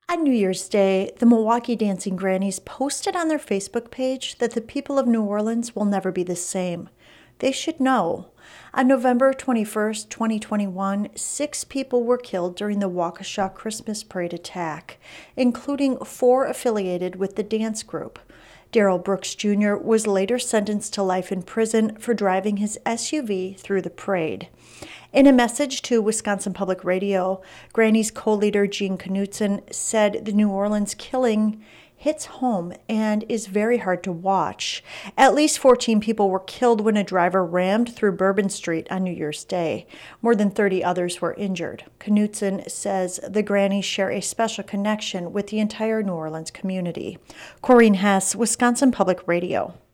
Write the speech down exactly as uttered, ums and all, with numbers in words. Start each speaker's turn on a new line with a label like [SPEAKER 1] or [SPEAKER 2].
[SPEAKER 1] On New Year's Day, the Milwaukee Dancing Grannies posted on their Facebook page that the people of New Orleans will never be the same. They should know. On November twenty-first, twenty twenty-one, six people were killed during the Waukesha Christmas Parade attack, including four affiliated with the dance group. Darrell Brooks Junior was later sentenced to life in prison for driving his S U V through the parade. In a message to Wisconsin Public Radio, Granny's co-leader Gene Knutson said the New Orleans killing hits home and is very hard to watch. At least fourteen people were killed when a driver rammed through Bourbon Street on New Year's Day. More than thirty others were injured. Knutson says the Grannies share a special connection with the entire New Orleans community. Corrine Hess, Wisconsin Public Radio.